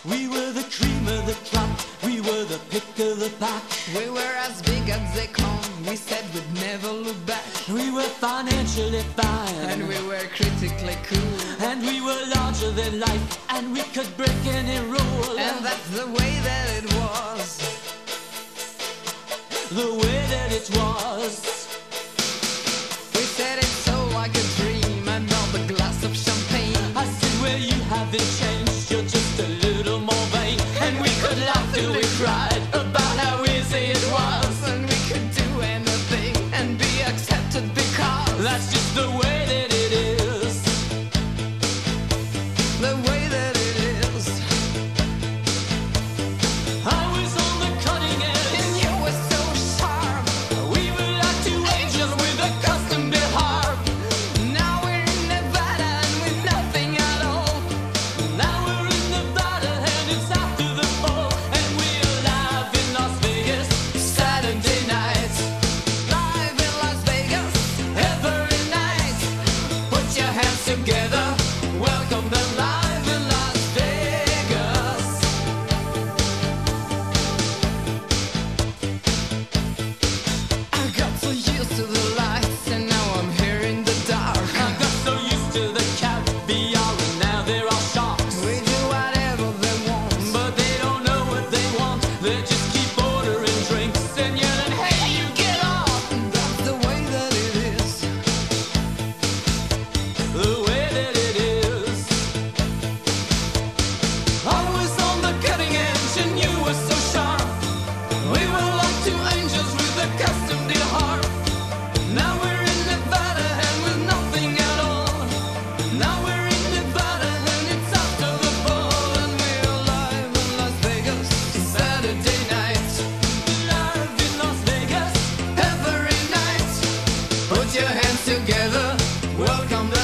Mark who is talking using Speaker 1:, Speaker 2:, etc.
Speaker 1: We were the cream of the crop, we were the pick of the pack.
Speaker 2: We were as big as they come, we said we'd never look back.
Speaker 1: We were financially fine,
Speaker 2: And we were critically cool.
Speaker 1: and we were larger than life, and we could break any rule.
Speaker 2: And that's the way that it was.
Speaker 1: The way that it was.
Speaker 2: We said it's so like a dream, and not a glass of champagne.
Speaker 1: I said, well, you haven't changed, you're just a little more vain. And we could laugh till we cried about how easy it was.
Speaker 2: And we could do anything and be accepted because
Speaker 1: That's just the way that it is.
Speaker 2: the way that it is.
Speaker 1: I was on the cutting edge,
Speaker 2: And you were so sharp.
Speaker 1: we were like two angels with a custom-built harp.
Speaker 2: Now we're in Nevada and with nothing at all.
Speaker 1: Now we're in Nevada and it's after the fall, and we're live in Las Vegas Saturday night.
Speaker 2: Live in Las Vegas
Speaker 1: Every night, put your hands together, welcome them live in Las Vegas.
Speaker 2: I got so used to the lights, and now I'm here in the dark.
Speaker 1: I got so used to the caviar, and now they're all sharks.
Speaker 2: We do whatever they want.
Speaker 1: But they don't know what they want, they just keep ordering drinks and yelling, hey, you get off!
Speaker 2: That's the way that it is.
Speaker 1: The way that it is. I was on the cutting edge and you were so sharp. We were like two angels with a custom-built harp. Now we're in Nevada and with nothing at all. Now we're in Nevada and it's after the fall, and we're
Speaker 2: Live in Las Vegas
Speaker 1: Saturday night. Live in Las Vegas
Speaker 2: every night.
Speaker 1: Put your hands together, welcome the